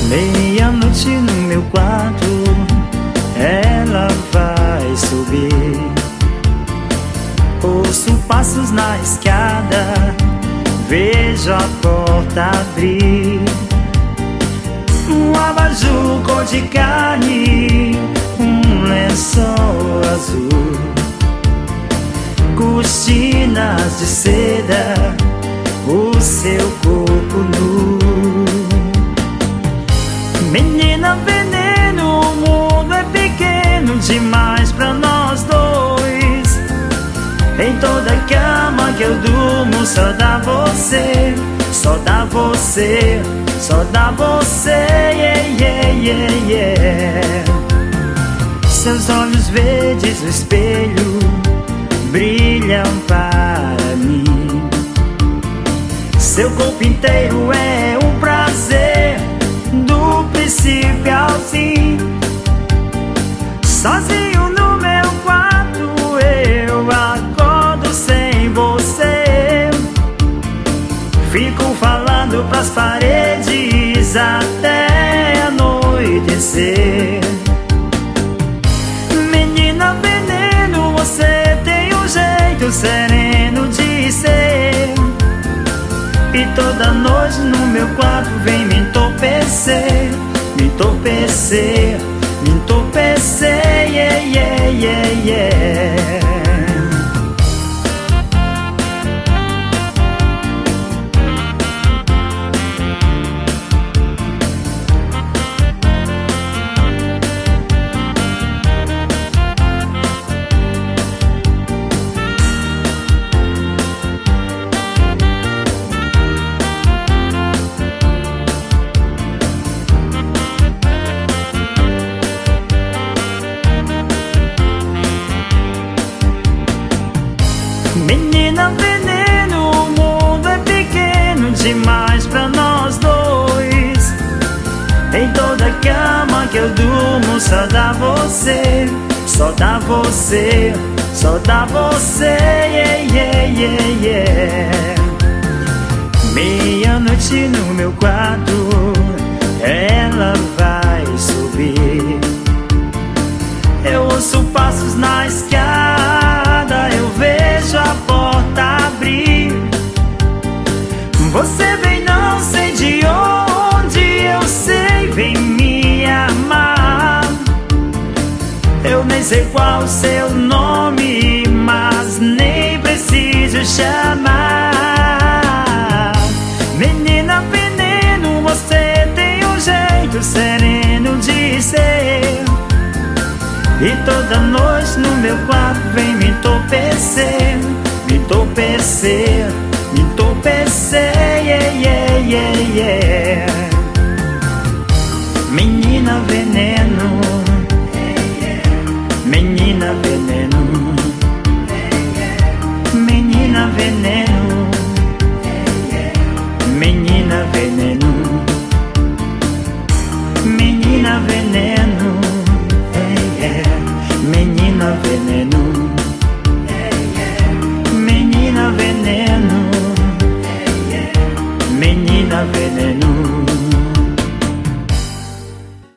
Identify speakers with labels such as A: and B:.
A: Meia-noite no meu quarto, ela vai subir. Ouço passos na escada, vejo a porta abrir. Um abajur cor de carne, um lençol azul, cortinas de seda, o seu corpo nu. Menina veneno, o mundo é pequeno demais pra nós dois. Em toda cama que eu durmo só dá você, só dá você, só dá você, yeah, yeah, yeah, yeah. Seus olhos verdes no espelho brilham para mim. Seu corpo inteiro é um prazer, do princípio ao fim. Sozinho no meu quarto eu acordo sem você. Fico falando pras paredes até anoitecer. Menina veneno, você tem um jeito sereno de ser. E toda noite no meu quarto vem me entorpecer, me entorpecer, me entorpecer, yeah, yeah, yeah, yeah. Menina veneno, o mundo é pequeno demais pra nós dois. Em toda cama que eu durmo só dá você, só dá você, só dá você, yeah, yeah, yeah, yeah. Meia-noite no meu quarto, ela vai subir. Eu ouço passos na escada, eu vejo a porta abrir. Você vem não sei de onde, eu sei, vem me amar. Eu nem sei qual o seu nome, mas nem preciso chamar. Menina veneno, você tem um jeito sereno de ser. E toda noite no meu quarto vem me entorpecer, me entorpecer.